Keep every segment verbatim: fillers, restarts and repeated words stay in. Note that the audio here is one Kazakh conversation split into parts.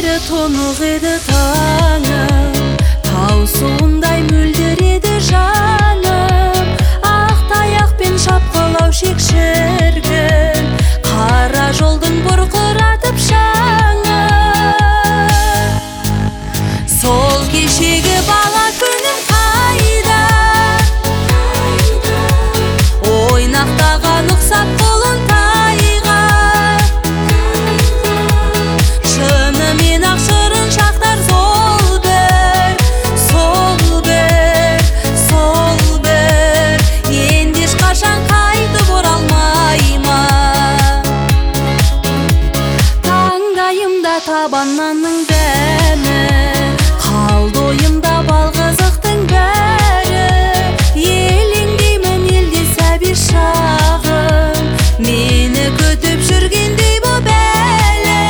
еді, тұнық еді таңым, тау суындай мөлдір еді жаным. Ақ таяқпен шапқылау шек шіркін, қара жолдың бұрқыратып шаңы. Сол кешегі бала күнім қайда, ойнақтаған ұқсап қолын тайға. Шынымен ақ шырын шақтар сол бір, сол бір, сол бір, енді ешқашан қайтып оралмай ма. Таңдайымда табан нанның дәмі, қалды ойымда бал қызықтың бәрі. Елеңдеймін елде сәби шағым, мені күтіп жүргендей боп әлі.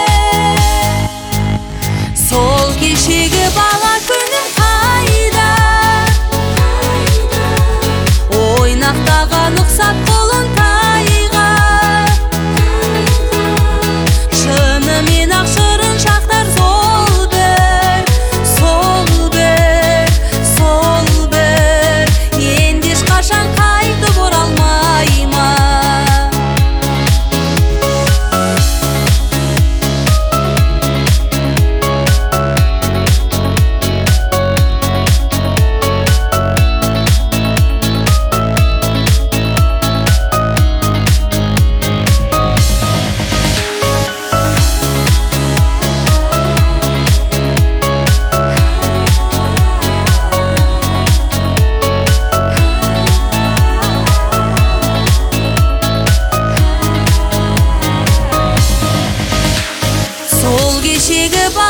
Сол кешегі бала күнім қайда, ойнақтаған ұқсап қолын тайға. Шынымен ақ шырын шақтар сол бір, сол бір, сол бір, енді ешқашан қайтып оралмай ма. Сол кешегі